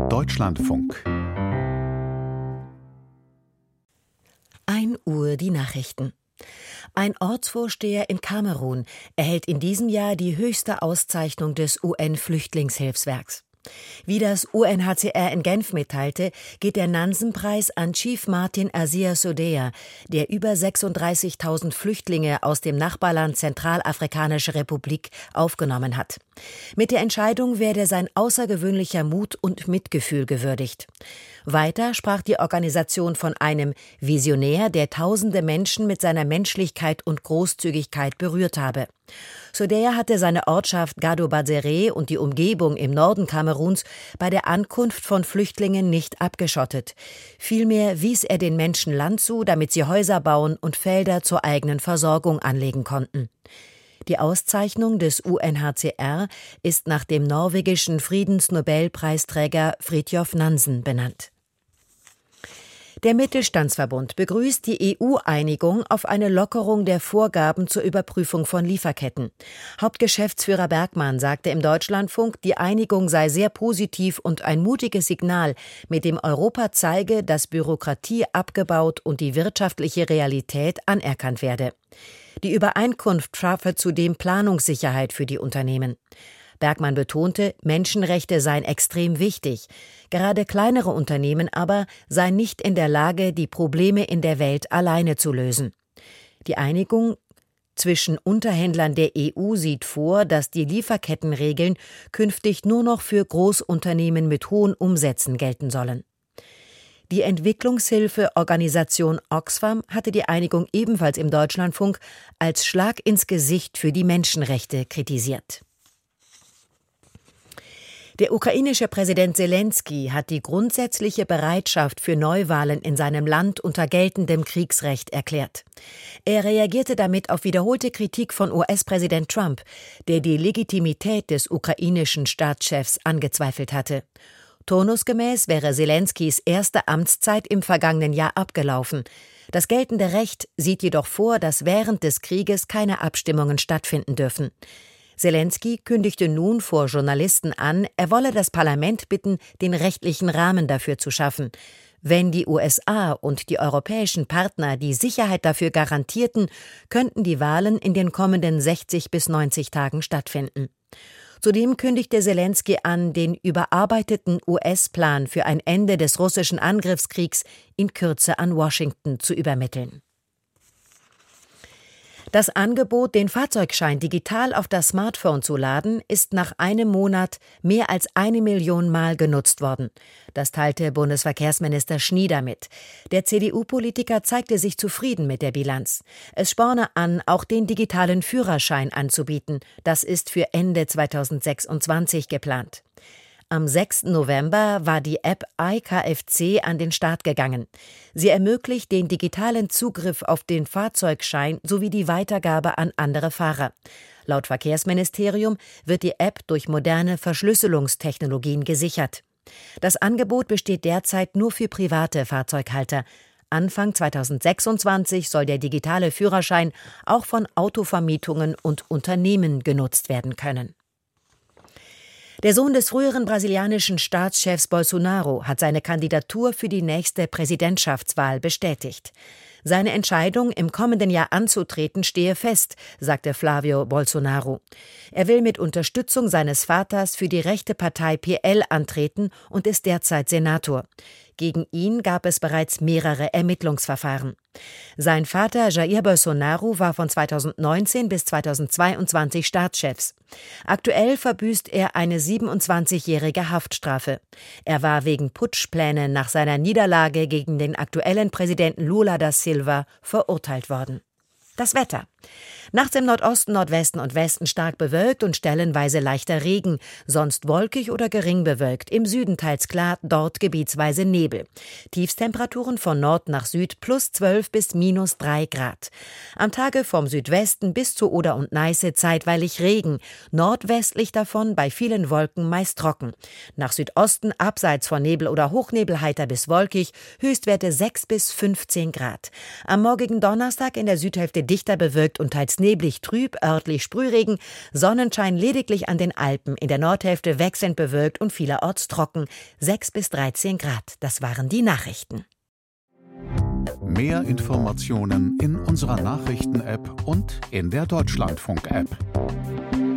Deutschlandfunk. 1 Uhr die Nachrichten. Ein Ortsvorsteher in Kamerun erhält in diesem Jahr die höchste Auszeichnung des UN-Flüchtlingshilfswerks. Wie das UNHCR in Genf mitteilte, geht der Nansen-Preis an Chief Martin Azia Sodea, der über 36.000 Flüchtlinge aus dem Nachbarland Zentralafrikanische Republik aufgenommen hat. Mit der Entscheidung werde sein außergewöhnlicher Mut und Mitgefühl gewürdigt. Weiter sprach die Organisation von einem Visionär, der tausende Menschen mit seiner Menschlichkeit und Großzügigkeit berührt habe. Sodea hatte seine Ortschaft Gado-Bazere und die Umgebung im Norden Kameruns bei der Ankunft von Flüchtlingen nicht abgeschottet. Vielmehr wies er den Menschen Land zu, damit sie Häuser bauen und Felder zur eigenen Versorgung anlegen konnten. Die Auszeichnung des UNHCR ist nach dem norwegischen Friedensnobelpreisträger Fridtjof Nansen benannt. Der Mittelstandsverbund begrüßt die EU-Einigung auf eine Lockerung der Vorgaben zur Überprüfung von Lieferketten. Hauptgeschäftsführer Bergmann sagte im Deutschlandfunk, die Einigung sei sehr positiv und ein mutiges Signal, mit dem Europa zeige, dass Bürokratie abgebaut und die wirtschaftliche Realität anerkannt werde. Die Übereinkunft schaffe zudem Planungssicherheit für die Unternehmen. Bergmann betonte, Menschenrechte seien extrem wichtig. Gerade kleinere Unternehmen aber seien nicht in der Lage, die Probleme in der Welt alleine zu lösen. Die Einigung zwischen Unterhändlern der EU sieht vor, dass die Lieferkettenregeln künftig nur noch für Großunternehmen mit hohen Umsätzen gelten sollen. Die Entwicklungshilfeorganisation Oxfam hatte die Einigung ebenfalls im Deutschlandfunk als Schlag ins Gesicht für die Menschenrechte kritisiert. Der ukrainische Präsident Selenskyj hat die grundsätzliche Bereitschaft für Neuwahlen in seinem Land unter geltendem Kriegsrecht erklärt. Er reagierte damit auf wiederholte Kritik von US-Präsident Trump, der die Legitimität des ukrainischen Staatschefs angezweifelt hatte. Turnusgemäß wäre Selenskyjs erste Amtszeit im vergangenen Jahr abgelaufen. Das geltende Recht sieht jedoch vor, dass während des Krieges keine Abstimmungen stattfinden dürfen. Selenskyj kündigte nun vor Journalisten an, er wolle das Parlament bitten, den rechtlichen Rahmen dafür zu schaffen. Wenn die USA und die europäischen Partner die Sicherheit dafür garantierten, könnten die Wahlen in den kommenden 60 bis 90 Tagen stattfinden. Zudem kündigte Selenskyj an, den überarbeiteten US-Plan für ein Ende des russischen Angriffskriegs in Kürze an Washington zu übermitteln. Das Angebot, den Fahrzeugschein digital auf das Smartphone zu laden, ist nach einem Monat mehr als 1 Million Mal genutzt worden. Das teilte Bundesverkehrsminister Schnieder mit. Der CDU-Politiker zeigte sich zufrieden mit der Bilanz. Es sporne an, auch den digitalen Führerschein anzubieten. Das ist für Ende 2026 geplant. Am 6. November war die App iKFC an den Start gegangen. Sie ermöglicht den digitalen Zugriff auf den Fahrzeugschein sowie die Weitergabe an andere Fahrer. Laut Verkehrsministerium wird die App durch moderne Verschlüsselungstechnologien gesichert. Das Angebot besteht derzeit nur für private Fahrzeughalter. Anfang 2026 soll der digitale Führerschein auch von Autovermietungen und Unternehmen genutzt werden können. Der Sohn des früheren brasilianischen Staatschefs Bolsonaro hat seine Kandidatur für die nächste Präsidentschaftswahl bestätigt. Seine Entscheidung, im kommenden Jahr anzutreten, stehe fest, sagte Flávio Bolsonaro. Er will mit Unterstützung seines Vaters für die rechte Partei PL antreten und ist derzeit Senator. Gegen ihn gab es bereits mehrere Ermittlungsverfahren. Sein Vater Jair Bolsonaro war von 2019 bis 2022 Staatschef. Aktuell verbüßt er eine 27-jährige Haftstrafe. Er war wegen Putschpläne nach seiner Niederlage gegen den aktuellen Präsidenten Lula da Silva verurteilt worden. Das Wetter. Nachts im Nordosten, Nordwesten und Westen stark bewölkt und stellenweise leichter Regen, sonst wolkig oder gering bewölkt, im Süden teils klar, dort gebietsweise Nebel. Tiefstemperaturen von Nord nach Süd plus 12 bis minus 3 Grad. Am Tage vom Südwesten bis zu Oder und Neiße zeitweilig Regen, nordwestlich davon bei vielen Wolken meist trocken. Nach Südosten abseits von Nebel oder Hochnebel heiter bis wolkig, Höchstwerte 6 bis 15 Grad. Am morgigen Donnerstag in der Südhälfte dichter bewölkt bewölkt und teils neblig trüb, örtlich Sprühregen, Sonnenschein lediglich an den Alpen, in der Nordhälfte wechselnd bewölkt und vielerorts trocken, 6 bis 13 Grad. Das waren die Nachrichten. Mehr Informationen in unserer Nachrichten-App und in der Deutschlandfunk-App.